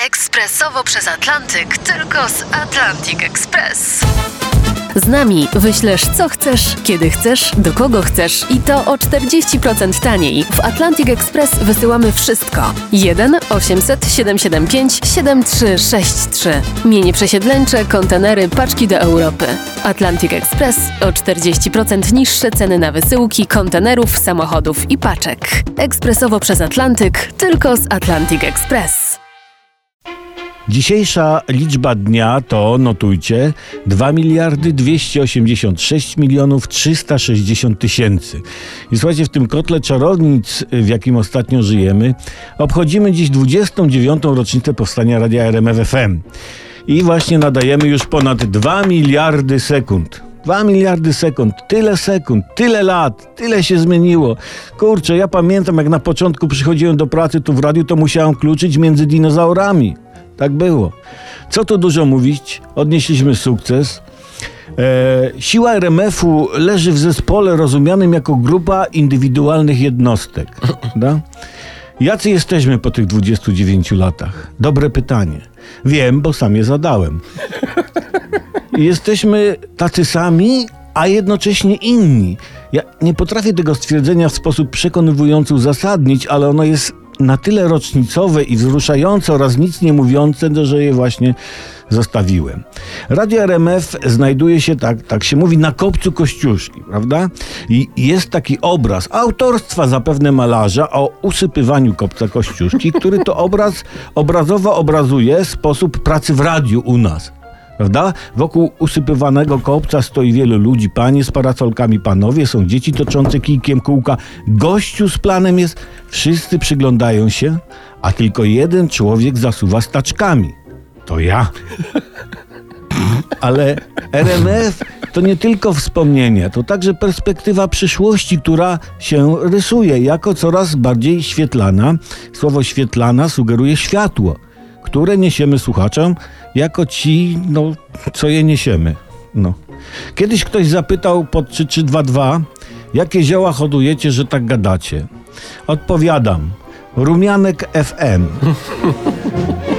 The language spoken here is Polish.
Ekspresowo przez Atlantyk, tylko z Atlantic Express. Z nami wyślesz co chcesz, kiedy chcesz, do kogo chcesz i to o 40% taniej. W Atlantic Express wysyłamy wszystko. 1 800 775 7363. Mienie przesiedleńcze, kontenery, paczki do Europy. Atlantic Express o 40% niższe ceny na wysyłki, kontenerów, samochodów i paczek. Ekspresowo przez Atlantyk, tylko z Atlantic Express. Dzisiejsza liczba dnia to, notujcie, 2 miliardy 286 milionów 360 tysięcy. I słuchajcie, w tym kotle czarownic, w jakim ostatnio żyjemy, obchodzimy dziś 29. rocznicę powstania Radia RMF FM. I właśnie nadajemy już ponad 2 miliardy sekund. 2 miliardy sekund, tyle lat, tyle się zmieniło. Kurczę, ja pamiętam, jak na początku przychodziłem do pracy tu w radiu, to musiałem kluczyć między dinozaurami. Tak było. Co tu dużo mówić? Odnieśliśmy sukces. Siła RMF-u leży w zespole rozumianym jako grupa indywidualnych jednostek. Da? Jacy jesteśmy po tych 29 latach? Dobre pytanie. Wiem, bo sam je zadałem. Jesteśmy tacy sami, a jednocześnie inni. Ja nie potrafię tego stwierdzenia w sposób przekonywujący uzasadnić, ale ono jest na tyle rocznicowe i wzruszające oraz nic nie mówiące, że je właśnie zostawiłem. Radio RMF znajduje się, tak się mówi, na kopcu Kościuszki, prawda? I jest taki obraz autorstwa zapewne malarza o usypywaniu kopca Kościuszki, który to obraz obrazowo obrazuje sposób pracy w radiu u nas. Prawda? Wokół usypywanego kopca stoi wielu ludzi, panie z parasolkami, panowie, są dzieci toczące kijkiem kółka, gościu z planem jest, wszyscy przyglądają się, a tylko jeden człowiek zasuwa staczkami. To ja. Ale RMF to nie tylko wspomnienie, to także perspektywa przyszłości, która się rysuje jako coraz bardziej świetlana. Słowo świetlana sugeruje światło, które niesiemy słuchaczom jako ci, co je niesiemy. Kiedyś ktoś zapytał pod 3322, jakie zioła hodujecie, że tak gadacie? Odpowiadam, rumianek FM.